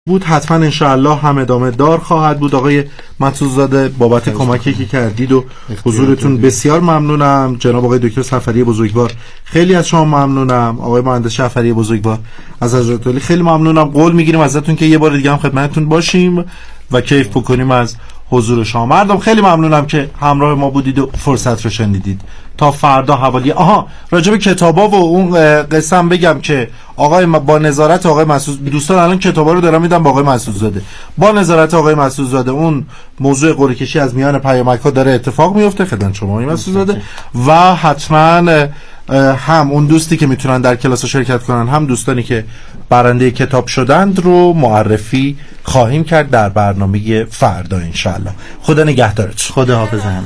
بود حتما انشاءالله هم ادامه دار خواهد بود. آقای مطرودزاده بابت کمکی که کردید و حضورتون بسیار ممنونم. جناب آقای دکتر صفری بزرگوار خیلی از شما ممنونم. آقای مهندس شعفری بزرگوار از حضرت علی خیلی ممنونم. قول میگیریم ازتون که یه بار دیگه هم خدمتتون باشیم و کیف بکنیم از حضور شما. مردم خیلی ممنونم که همراه ما بودید و فرصت رو شنیدید. تا فردا حوالی راجب کتابا و اون قسم بگم که آقای با نظارت آقای مسعود، دوستان الان کتابا رو دارم میدم با آقای مسعودزاده، با نظارت آقای مسعودزاده اون موضوع قرعه کشی از میان پیامک‌ها داره اتفاق میفته خدمت شما آقای مسعودزاده و حتما هم اون دوستی که میتونن در کلاس شرکت کنن هم دوستانی که برنده کتاب شدند رو معرفی خواهیم کرد در برنامه فردا انشالله. خدا نگهدارتون. خدا حافظ همه.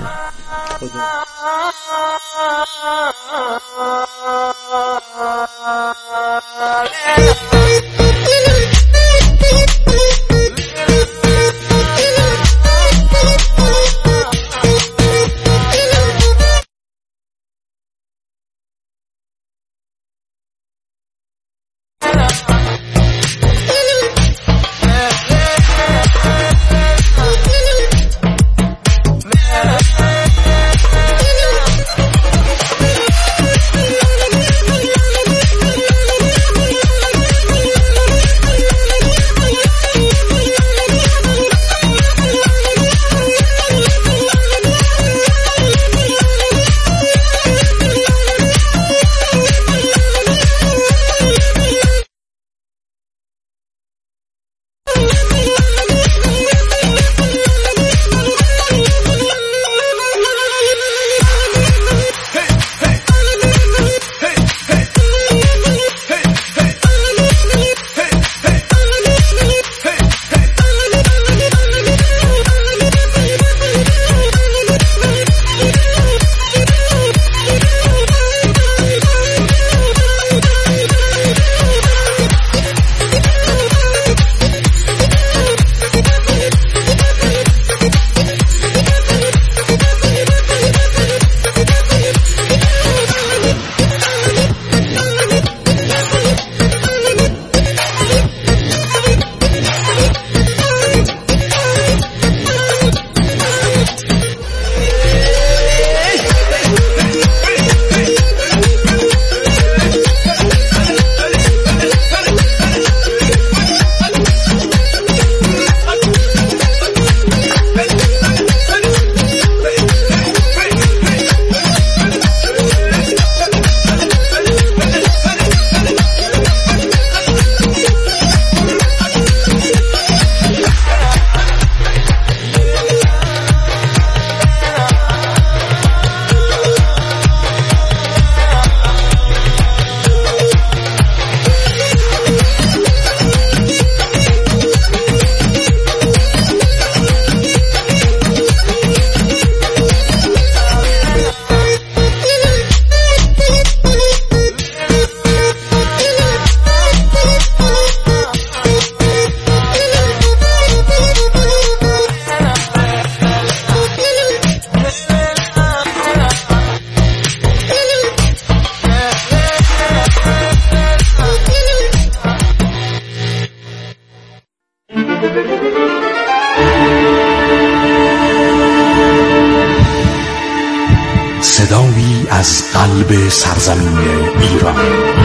صدایی از قلب سرزمین ایران.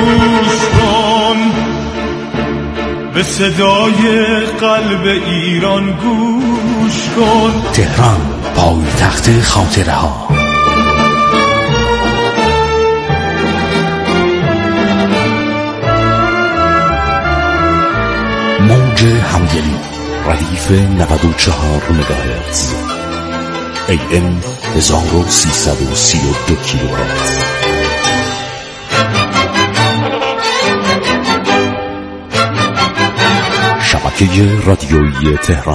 گوش کن به صدای قلب ایران، گوش کن. تهران، پایتخت خاطره ها. موج همدلی ردیف 94 مگاهرتز، AM 1332 کیلوهرتز. شبکه رادیویی تهران.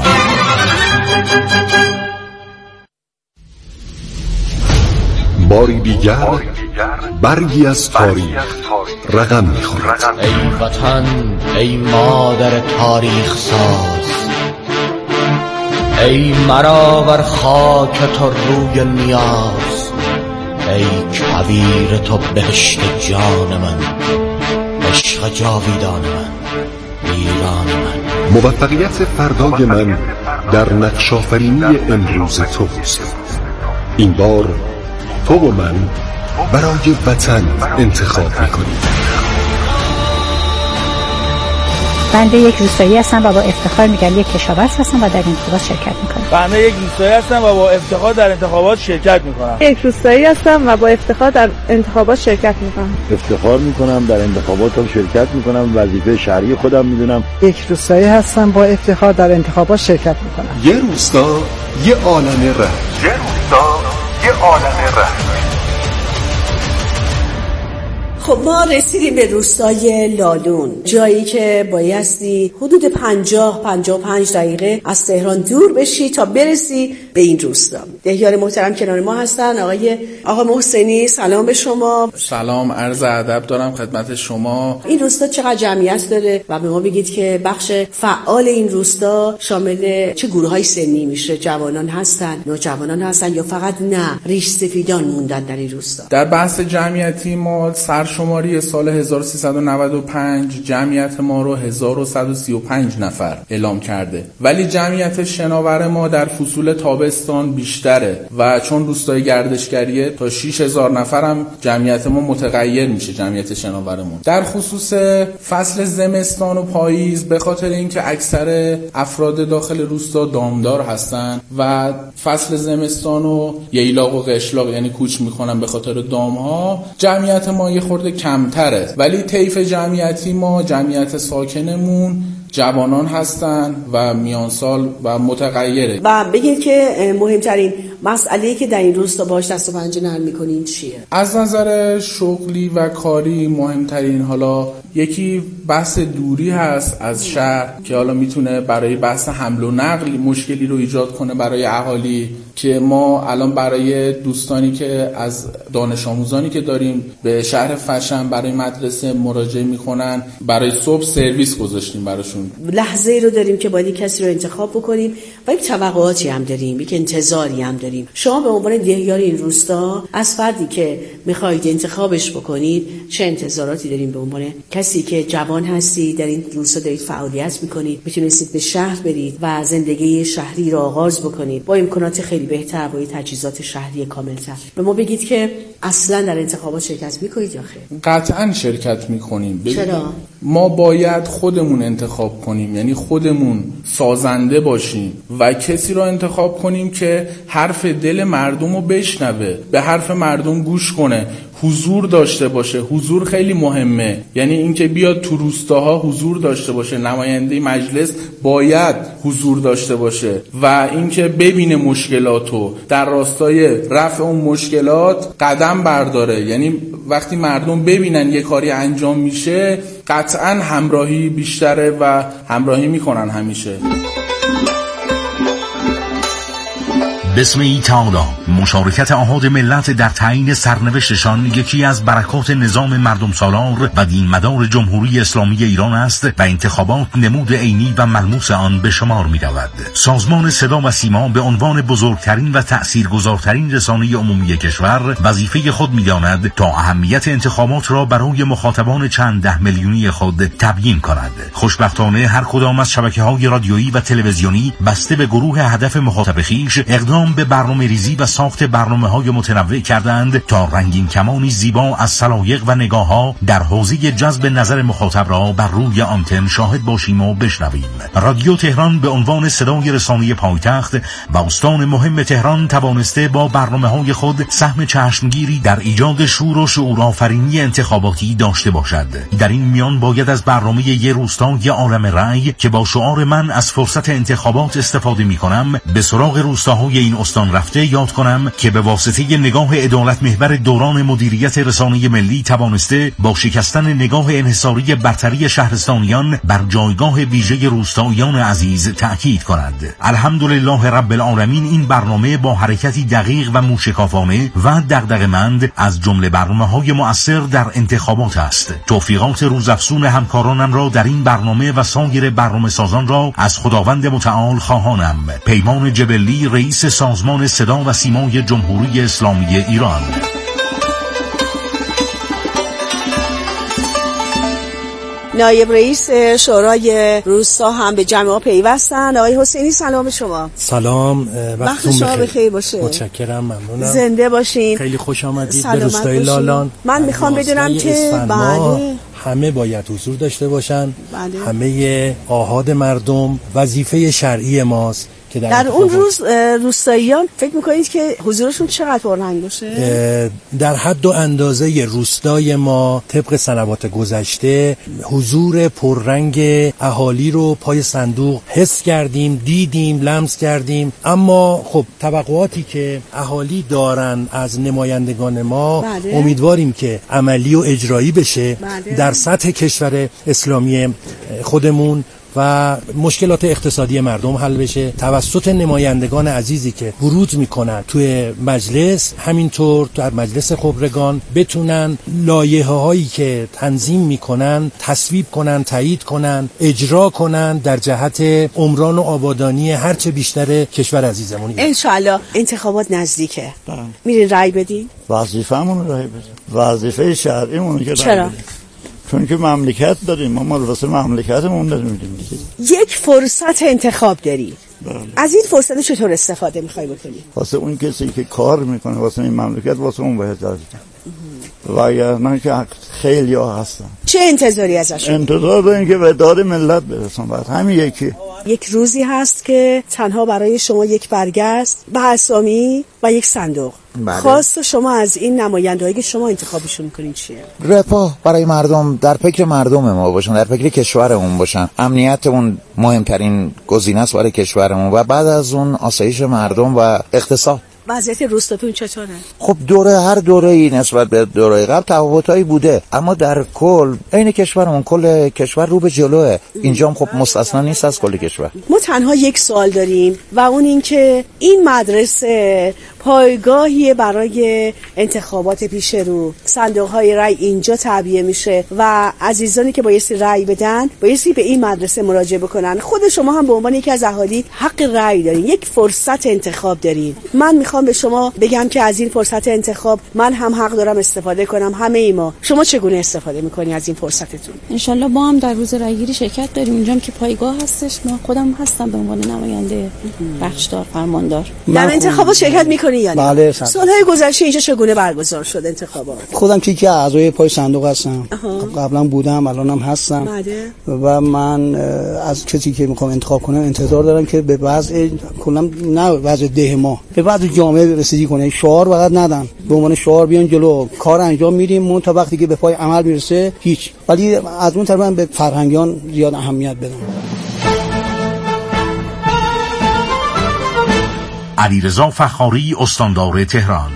باری دیگر برگی از تاریخ رقم می‌خورد. ای وطن، ای مادر تاریخ ساز، ای مرا بر خاک تو روی نیاز، ای کویر تو بهشت جان من، عشق جاویدان من، ایران من. موفقیت فردای من در نقش‌آفرینی امروز توست. این بار تو و من برای وطن انتخاب می‌کنیم. بنده یک روستایی هستم و با افتخار میگم یک کشاورز هستم و در انتخابات شرکت میکنم. بنده یک روستایی هستم و با افتخار در انتخابات شرکت میکنم. یک روستایی هستم و با افتخار در انتخابات شرکت میکنم. افتخار میکنم در انتخابات شرکت میکنم، وظیفه شهری خودم میدونم. یک روستایی هستم با افتخار در انتخابات شرکت میکنم. یه روستا یه عالمه رنگ. یه روستا یه عالمه رنگ. خب ما رسیدیم به روستای لالون، جایی که بایستی حدود 50-55 دقیقه از تهران دور بشی تا برسی به این روستا. دهیار محترم کنار ما هستن. آقا محسنی، سلام به شما. سلام، عرض ادب دارم خدمت شما. این روستا چقدر جمعیت داره و به ما بگید که بخش فعال این روستا شامل چه گروه‌های سنی میشه؟ جوانان هستن، نوجوانان هستن یا فقط نه ریش سفیدان موندن در این روستا؟ در بحث جمعیتی ما شماری سال 1395 جمعیت ما رو 1135 نفر اعلام کرده، ولی جمعیت شناور ما در فصول تابستان بیشتره و چون روستای گردشگریه تا 6000 نفر هم جمعیت ما متغیر میشه، جمعیت شناورمون. در خصوص فصل زمستان و پاییز به خاطر اینکه اکثر افراد داخل روستا دامدار هستن و فصل زمستان و ییلاق و قشلاق یعنی کوچ میکنن به خاطر دامها، جمعیت ما یه خورده کمتره، ولی طیف جمعیتی ما، جمعیت ساکنمون جوانان هستن و میان سال و متغیره. و بگید که مهمترین مسئله‌ای که در این روستا باهاش دست و پنجه نرم می‌کنین چیه؟ از نظر شغلی و کاری مهمترین حالا یکی بحث دوری هست از شهر که حالا میتونه برای بحث حمل و نقل مشکلی رو ایجاد کنه برای اهالی، که ما الان برای دوستانی که از دانش آموزانی که داریم به شهر فشن برای مدرسه مراجعه میکنن، برای صبح سرویس گذاشتیم براشون. لحظه‌ای رو داریم که باید کسی رو انتخاب بکنیم و یک توقعاتی هم داریم، یک انتظاری هم داریم. شما به عنوان دهیار این روستا از فردی که میخواید انتخابش بکنید چه انتظاراتی داریم؟ به عنوان کسی که جوان هستی، در این روستا دارید فعالیت میکنید، میتونید به شهر برید و زندگی شهری رو آغاز بکنید با امکانات خیلی بهتر، با تجهیزات شهری کاملتر. به ما بگید که اصلا در انتخابات شرکت میکنید یا خیر؟ قطعا شرکت میکنیم. چرا؟ ما باید خودمون انتخاب کنیم، یعنی خودمون سازنده باشیم و کسی رو انتخاب کنیم که حرف دل مردم رو بشنوه، به حرف مردم گوش کنه، حضور داشته باشه. حضور خیلی مهمه، یعنی اینکه بیاد تو روستاها حضور داشته باشه، نماینده مجلس باید حضور داشته باشه و اینکه ببینه مشکلاتو در راستای رفع اون مشکلات قدم برداره. یعنی وقتی مردم ببینن یه کاری انجام میشه قطعا همراهی بیشتره و همراهی میکنن همیشه. بسم تعالی مشارکت احاد ملت در تعیین سرنوشتشان یکی از برکات نظام مردم سالار و دین مدار جمهوری اسلامی ایران است و انتخابات نمود عینی و ملموس آن به شمار می رود. سازمان صدا و سیما به عنوان بزرگترین و تأثیرگذارترین رسانه عمومی کشور وظیفه خود می داند تا اهمیت انتخابات را برای مخاطبان چند ده میلیونی خود تبیین کند. خوشبختانه هر کدام از شبکه‌های رادیویی و تلویزیونی بسته به گروه هدف مخاطب خویش اقدام به برنامه‌ریزی و ساخت برنامه‌های متنوع کردند تا رنگین کمانی زیبا از سلایق و نگاه‌ها در حوزه جذب نظر مخاطب را بر روی آنتن شاهد باشیم و بشنویم. رادیو تهران به عنوان صدای رسانه پایتخت و استان مهم تهران توانسته با برنامه‌های خود سهم چشمگیری در ایجاد شور و شعورآفرینی انتخاباتی داشته باشد. در این میان باید از برنامه یه روستا یه عالم رأی که با شعار من از فرصت انتخابات استفاده می‌کنم به سراغ روستاهای این استان رفته یاد کنم که به واسطه نگاه عدالت محور دوران مدیریت رسانه ملی توانسته با شکستن نگاه انحصاری برتری شهرستانیان بر جایگاه ویژه روستاییان عزیز تأکید کند. الحمدلله رب العالمین این برنامه با حرکتی دقیق و موشکافانه و دغدغه‌مند از جمله برنامه‌های مؤثر در انتخابات است. توفیقات روزافزون همکارانم را در این برنامه و سایر برنامه‌سازان را از خداوند متعال خواهانم. پیمان جبلی، رئیس سازمان صدا و سیمای جمهوری اسلامی ایران. نایب رئیس شورای روستا هم به جمع ما پیوستن. آقای حسینی سلام شما. سلام، وقت شما بخیر باشه. متشکرم، ممنونم. زنده باشین. خیلی خوش آمدید به روستای لالان. من میخوام بدونم که بله همه باید حضور داشته باشن. بله. همه آحاد مردم وظیفه شرعی ماست که در اون روز روستاییان فکر میکنید که حضورشون چقدر پررنگ باشه؟ در حد و اندازه روستای ما طبق سنوات گذشته حضور پررنگ اهالی رو پای صندوق حس کردیم، دیدیم، لمس کردیم. اما خب توقعاتی که اهالی دارن از نمایندگان ما بله. امیدواریم که عملی و اجرایی بشه بله. در سطح کشور اسلامی خودمون و مشکلات اقتصادی مردم حل بشه توسط نمایندگان عزیزی که ورود میکنن توی مجلس، همینطور در مجلس خبرگان بتونن لایحه هایی که تنظیم میکنن تصویب کنن، تایید کنن، اجرا کنن در جهت عمران و آبادانی هرچه بیشتر کشور عزیزمون. انشالله انتخابات نزدیکه، میرین رای بدین؟ وظیفه‌مون رای بدیم، وظیفه شرعیمون که چرا؟ چون که مملکت داریم، ما واسه مملکتمون داریم میدیم. یک فرصت انتخاب داری. بله. از این فرصت چطور استفاده میخوای بکنی؟ واسه اون کسی که کار میکنه واسه این مملکت، واسه اون باید داریم. و اگر نه که خیلی ها هستن. چه انتظاری ازشون؟ انتظار داریم که به داد ملت برسن. بعد همین یکی یک روزی هست که تنها برای شما یک برگه است با اسامی و یک صندوق. بله. خواست شما از این نمایندهایی که شما انتخابشون میکنین چیه؟ رفاه برای مردم، در فکر مردم ما باشن، در فکر کشورمون باشن. امنیت اون مهمترین گزینه است برای کشورمون و بعد از اون آسایش مردم و اقتصاد. وضعیت روستاتون چطوره؟ خب هر دوره‌ای نسبت به دوره قبل تفاوتایی بوده، اما در کل عین کشورمون، کل کشور رو به جلوه. اینجا هم خب مستثنا نیست از کل کشور. ما تنها یک سوال داریم و اون این که این مدرسه پایگاهی برای انتخابات پیش رو، صندوق‌های رای اینجا تعبیه میشه و عزیزانی که بایستی رای بدن بایستی به این مدرسه مراجعه بکنن. خود شما هم به عنوان یکی از اهالی حق رای دارین، یک فرصت انتخاب دارین. من میخوام به شما بگم که از این فرصت انتخاب من هم حق دارم استفاده کنم، همه ای ما. شما چگونه استفاده میکنی از این فرصتتون؟ انشالله ما هم در روز رایگیری شرکت داریم. اینجام که پایگاه هستش، ما خودم هستم به عنوان نماینده بخشدار فرماندار. در انتخابات شرکت میکنی یا نه؟ بله. سالهای گذشته اینجا چگونه برگزار شد انتخابات؟ خودم که اعضای پای صندوق هستم. قبلا بودم، الانم هستم. و من از کسی که میخوام انتخاب کنم انتظار دارم که به وضع کلا نه وضع ده ما، به وضع جامعه رسیدگی کنه. شعار فقط ندن، به عنوان شعار بیان جلو، کار انجام میدیم، مون تا وقتی که به پای عمل میرسه هیچ. ولی از اون طرف من به فرهنگیان زیاد اهمیت بدم. علیرضا فخاری، استاندار تهران.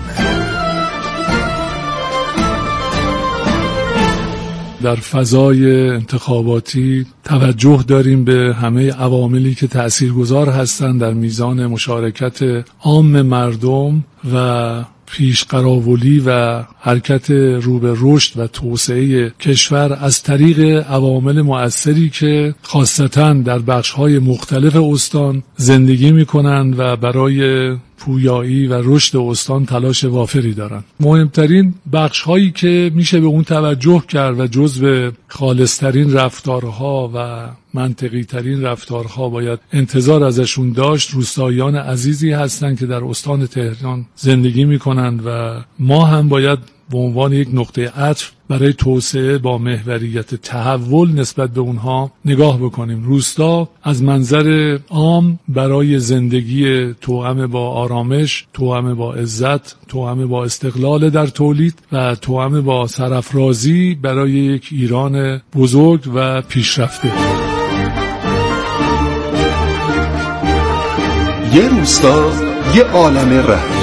در فضای انتخاباتی توجه داریم به همه عواملی که تأثیرگذار هستند در میزان مشارکت عام مردم و پیشقراولی و حرکت رو به رشد و توسعه کشور از طریق عوامل مؤثری که خاصتاً در بخش‌های مختلف استان زندگی می‌کنند و برای پویایی و رشد استان تلاش وافری دارند. مهمترین بخش‌هایی که میشه به اون توجه کرد و جزو خالص‌ترین رفتارها و منطقی‌ترین رفتارها باید انتظار ازشون داشت، روستاییان عزیزی هستند که در استان تهران زندگی می‌کنند و ما هم باید به عنوان یک نقطه عطف برای توسعه با محوریت تحول نسبت به اونها نگاه بکنیم. روستا از منظر عام برای زندگی توأم با آرامش، توأم با عزت، توأم با استقلال در تولید و توأم با سرافرازی برای یک ایران بزرگ و پیشرفته. یه روستا، یه عالم رنگ.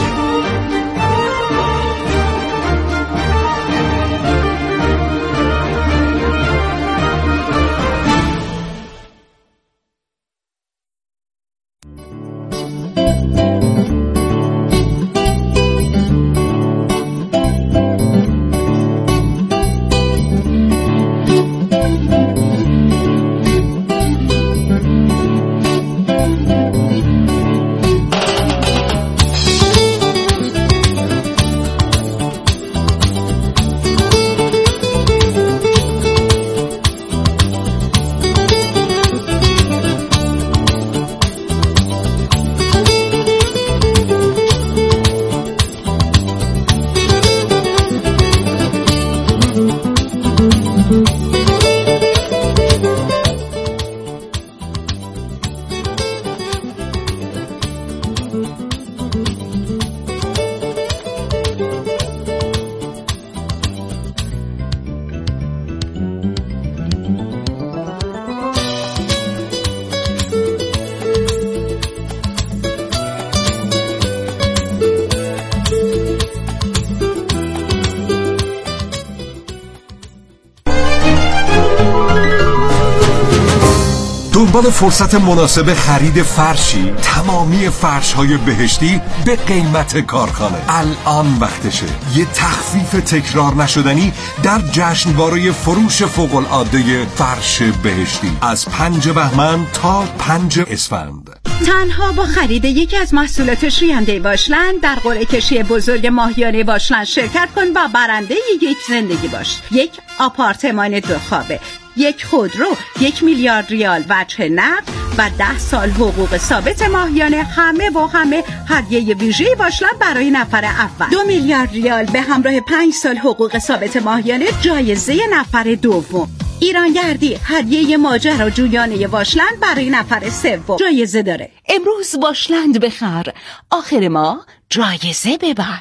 دنبال فرصت مناسب خرید فرشی؟ تمامی فرش‌های بهشتی به قیمت کارخانه. الان وقتشه یه تخفیف تکرار نشدنی در جشنواره فروش فوق‌العاده فرش بهشتی از 5 بهمن تا 5 اسفند. تنها با خرید یکی از محصولات شوینده واشلند در قرعه کشی بزرگ ماهیانه واشلند شرکت کن و برنده یک زندگی باش. یک آپارتمان 2 خوابه، یک خودرو، 1 میلیارد ریال وجه نقد و 10 سال حقوق ثابت ماهیانه، همه هدیه ویژه‌ای واشلند برای نفر اول. 2 میلیارد ریال به همراه 5 سال حقوق ثابت ماهیانه جایزه نفر دوم. ایرانگردی هدیه ماجراجویانه واشلند برای نفر سوم جایزه داره. امروز واشلند بخر، آخر ما جایزه ببر.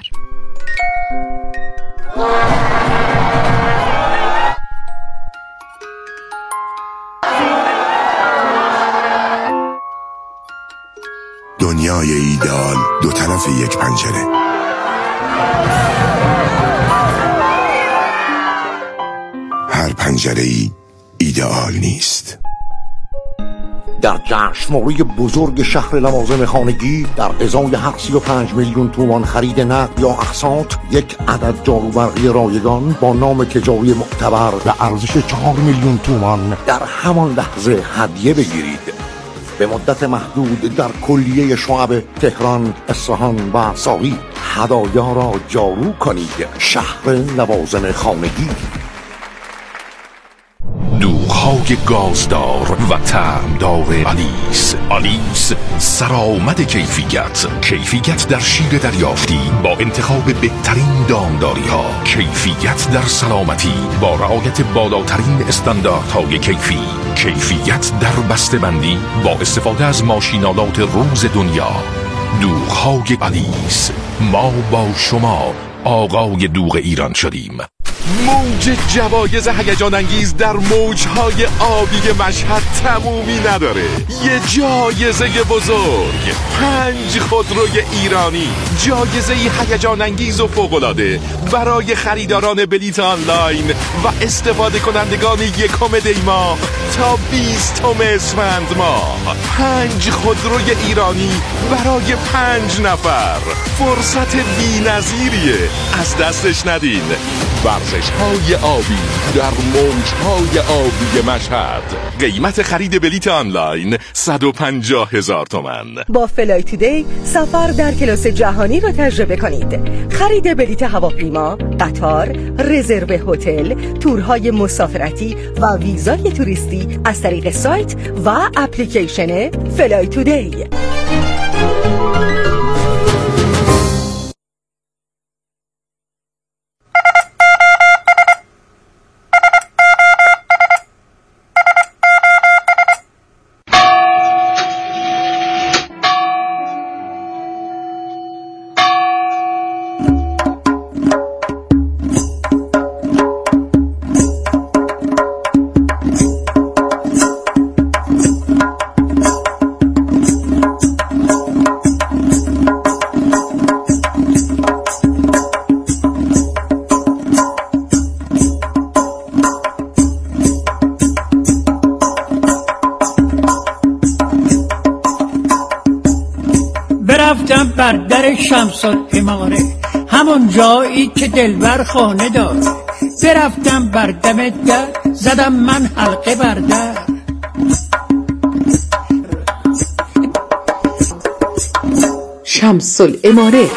دنیای ایدئال دو طرف یک پنجره. هر پنجره‌ای ایدئال نیست. در جشنواره بزرگ شهر لوازم خانگی در ازای هر 35 میلیون تومان خرید نقد یا اقساط یک عدد جاروبرقی رایگان با نام تجاری معتبر به ارزش 4 میلیون تومان در همان لحظه هدیه بگیرید. به مدت محدود در کلیه شعب تهران، اصفهان و ساری هدایا را جارو کنید. شهر لوازم خانگی. دوغ‌های گازدار و طعمدار آلیس سرآمد کیفیت در شیر دریافتی با انتخاب بهترین دامداری ها، کیفیت در سلامتی با رعایت بالاترین استانداردهای کیفیت در بسته‌بندی با استفاده از ماشینالات روز دنیا. دوغ‌های آلیس، ما با شما آقای دوغ ایران شدیم. موج جوایز هیجان انگیز در موجهای آبی مشهد تمومی نداره. یه جایزه بزرگ، 5 خودروی ایرانی، جایزه هیجان انگیز و فوق‌العاده برای خریداران بلیت آنلاین و استفاده کنندگان 1 دی ماه تا 20 اسفند ماه. 5 خودروی ایرانی برای 5 نفر. فرصت بی‌نظیریه، از دستش ندین. ورزش‌های آبی در موج‌های آبی مشهد. قیمت خرید بلیت آنلاین 150,000 تومان. با فلای تودی سفر در کلاس جهانی رو تجربه کنید. خرید بلیت هواپیما، قطار، رزرو هتل، تورهای مسافرتی و ویزای توریستی از طریق سایت و اپلیکیشن فلای تودی. برفتم بر در شمس العماره، همون جایی که دلبر خانه داره. برفتم بر دم در، زدم من حلقه بر در. شمس العماره.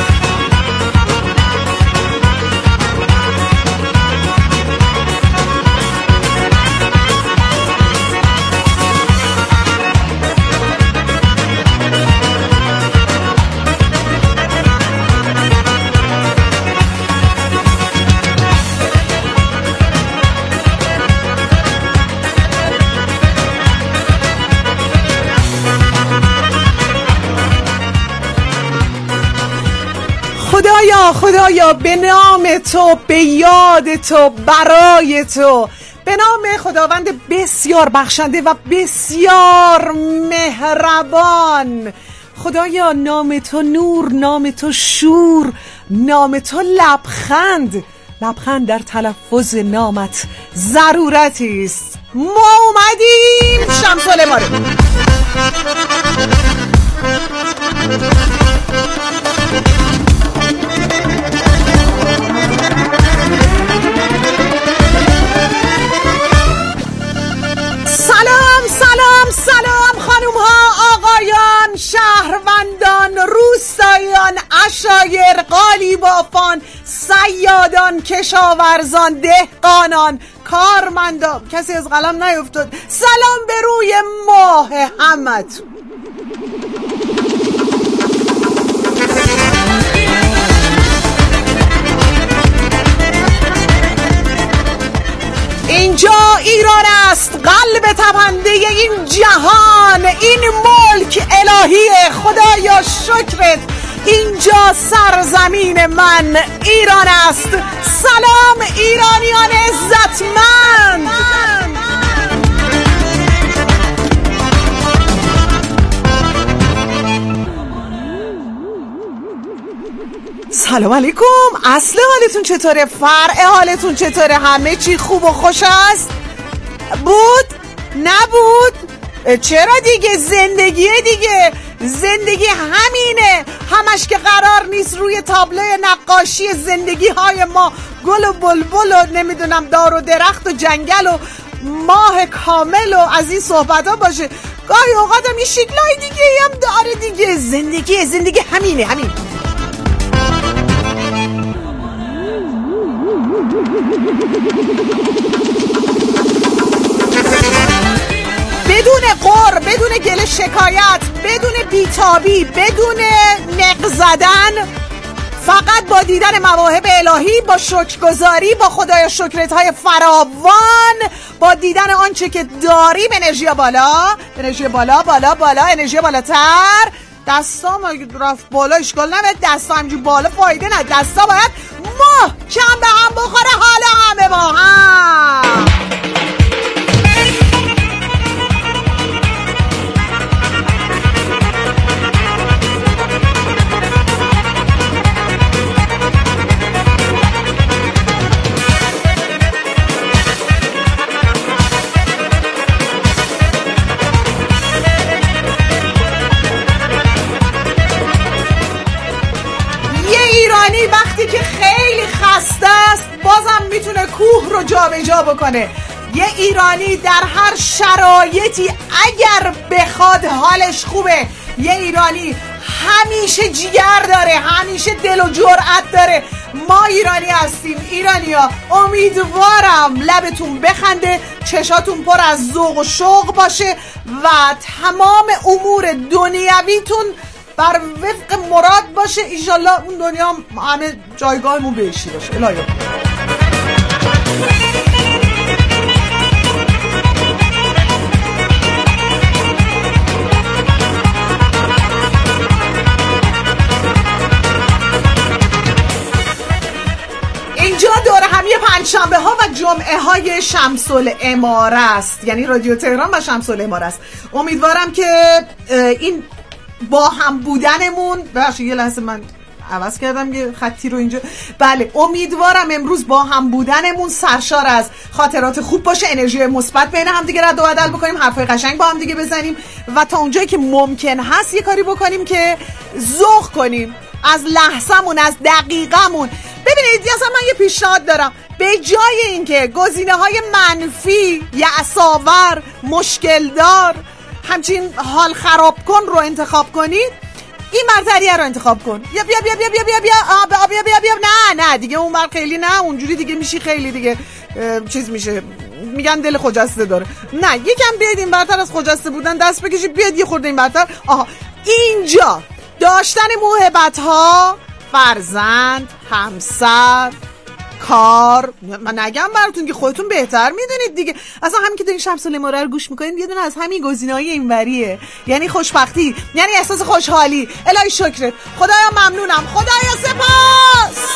خدایا به نام تو، به یاد تو، برای تو، به نام خداوند بسیار بخشنده و بسیار مهربان. خدایا نام تو نور، نام تو شور، نام تو لبخند. لبخند در تلفظ نامت ضرورتی است. ما اومدیم شمسال ما رو. سلام خانوم ها، آقایان، شهروندان، روستاییان، عشایر، قالیبافان، صیادان، کشاورزان، دهقانان، کارمندان، کسی از قلم نیفتاد. سلام به روی ماه همتون. اینجا ایران است، قلب تپنده این جهان، این ملک الهی، خدایا شکرت. اینجا سرزمین من ایران است. سلام ایرانیان عزتمند. سلام علیکم. اصل حالتون چطوره؟ فرع حالتون چطوره؟ همه چی خوب و خوش است؟ بود؟ نبود؟ چرا دیگه؟ زندگیه دیگه. زندگی همینه، همش که قرار نیست روی تابلو نقاشی زندگی های ما گل و بلبل و نمیدونم دار و درخت و جنگل و ماه کامل و از این صحبت ها باشه. گاهی اوقات هم یه شکلای دیگه هم داره دیگه. زندگی همینه. بدون قر، بدون گله شکایت، بدون بیتابی، بدون نق زدن، فقط با دیدن مواهب الهی، با شکرگزاری، با خدای شکرت‌های فراوان، با دیدن آنچه که داریم، انرژی بالا، انرژی بالاتر. دستام اگه رفت بالا اشکال نداره، دستا همینجور بالا فایده نداره، دستا باید محکم به هم بخوره، حال همه با هم. وقتی که خیلی خسته است بازم میتونه کوه رو جابجا بکنه. یه ایرانی در هر شرایطی اگر بخواد حالش خوبه. یه ایرانی همیشه جیگر داره، همیشه دل و جرأت داره. ما ایرانی هستیم. ایرانیا امیدوارم لبتون بخنده، چشاتون پر از ذوق و شوق باشه و تمام امور دنیویتون بر وفق مراد باشه. ایشالله اون دنیا همه جایگاهمون بهشی باشه. الهی اینجا دور همی پنجشنبه ها و جمعه های شمس العماره است، یعنی رادیو تهران و شمس العماره است. امیدوارم که این با هم بودنمون، ببخشید یه لحظه من عوض کردم یه خطی رو اینجا. بله، امیدوارم امروز با هم بودنمون سرشار از خاطرات خوب باشه، انرژی مثبت بین هم دیگه رد و بدل بکنیم، حرفای قشنگ با هم دیگه بزنیم و تا اونجایی که ممکن هست یه کاری بکنیم که ذوق کنیم از لحظمون، از دقیقمون. ببینید اصلا من یه پیشنهاد دارم، به جای اینکه گزینه‌های منفی، یأس‌آور، مشکلدار، همچین حال خراب کن رو انتخاب کنید، این برتریه رو انتخاب کن. بیا نه دیگه اون بر خیلی نه، اونجوری دیگه میشی خیلی دیگه چیز میشه، میگن دل خجسته داره. نه، یکم بیاید این برتر از خجسته بودن دست بکشید، بیاید یه خورده این برتر. اینجا داشتن موهبت ها، فرزند، همسر، کار، من نگم براتون که خودتون بهتر میدونید دیگه. اصلا همین که دارین شمس العماره رو گوش میکنید یه دونه از همین گزینه‌های اینوریه، یعنی خوشبختی، یعنی احساس خوشحالی. الهی شکرت، خدایا ممنونم، خدایا سپاس.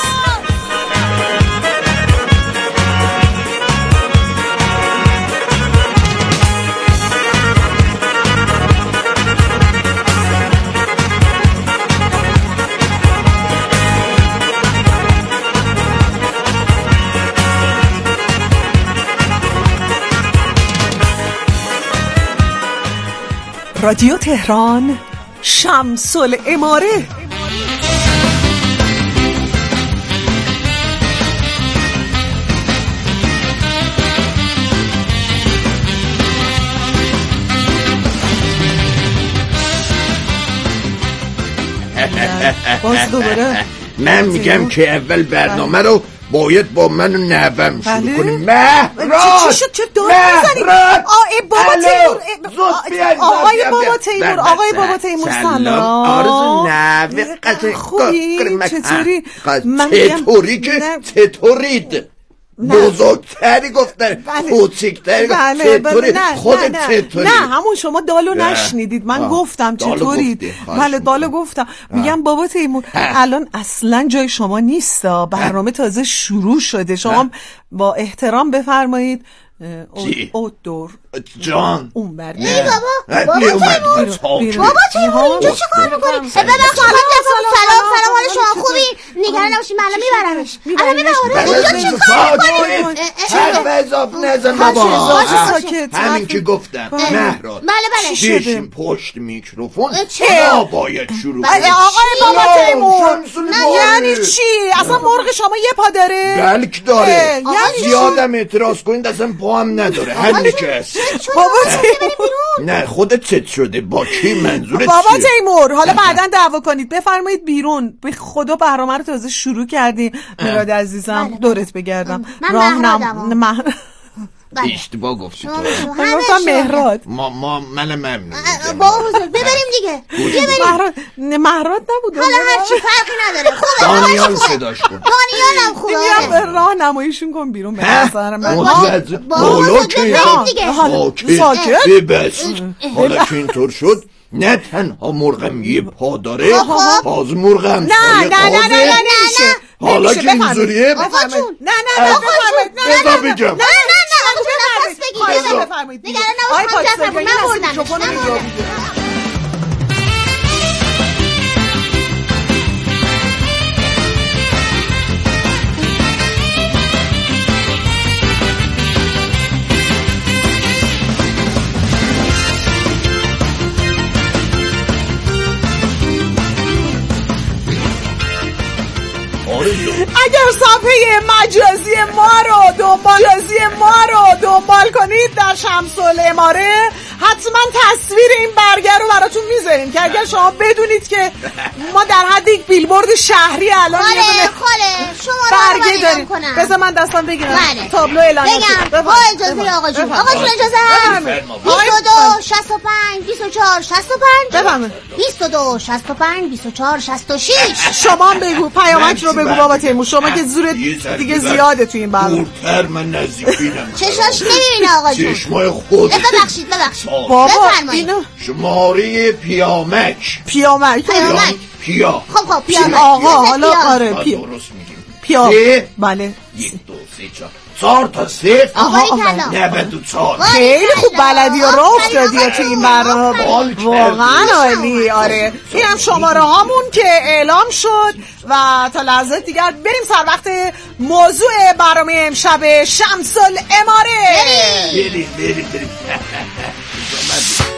رادیو تهران، شمس العماره. باز دوباره من میگم که اول برنامه رو باید با من و نوام شروع کنیم. مهراد، چی شد؟ چه داری میزنی؟ آقای بابا تیمور سلام. آرزو نوه قطعه خوبی؟ چطوری؟ چطوری که چطورید؟ بزرگتری گفتن کوچکتری چطوری؟ خودت چطوری؟ نه همون شما دالو نشنیدید، من گفتم چطورید. بله دالو گفتم. میگم بابا تیمور الان اصلا جای شما نیست، برنامه تازه شروع شده. شما با احترام بفرمایید دور جان اون بر بابا تیمور اینجا چه کار میکنی؟ ببخشید سلام حال شما خوبی؟ نگران نباشید من الان میبرمش. اینجا چه کار میکنی؟ حرف اضافه نزن بابا. همین که گفتم مهراد بشین پشت میکروفون ما باید شروع کنیم. آقای بابا تیمور یعنی چی؟ اصلا مرغ شما یه پا داره؟ بلک داره. زیادم اعتراض کنید اصلا پا هم نداره. همینه که هست. بابا تیمور نه خودت ست شده با کی؟ منظورت بابا تیمور حالا بعداً دعوا کنید، بفرمایید بیرون. به خدا برنامه رو تازه شروع کردیم. مراد عزیزم دورت بگردم. من اشتباه گفتی تو. من گفتم مهراد. من ممنون. بابا بزرگ ببریم دیگه. مهراد نبود. حالا هرچی فرقی نداره. خوبه دانیال صداش کن. دانیال هم خوبه. میگم راهنماییشون کن بیرون به نظر من. بالا که ساکت ببس. حالا که اینطور شد نه تنها مرغم یه پا داره، باز مرغم نمیشه. حالا که اینجوریه نه بگم بفرمایید نگران نباشید من بردم. اگر صفحه مجازی ما رو دنبال کنید در شمس العماره، حتما تصویر این برگر رو براتون میذاریم که اگر شما بدونید که ما در حد یک بیلبورد شهری الان برگه داریم. بذار من دستم بگیرم تابلو اعلان بگم. با اجازه آقا جون اجازه هم 22 65 24 65 22 65 24 66. شما هم بگو پیامک رو بگو بابا تیمور، شما که زور دیگه زیاده تو این برنامه. دورتر من نزدیک بینم. چشاش نمیبینه آقا جون. چشمای خود. ببخشید بابا اینو شماره پیامک پیا خب پیامک آقا حالا آره درست میگیم پیا بله 1 2 3 4 تا 0 94. خیلی خوب بلدی و راه افتادی تو این برنامه، واقعا عالی. آره اینم شماره هامون که اعلام شد و تا لحظه دیگر بریم سر وقت موضوع برنامه امشب شمس العماره. بریم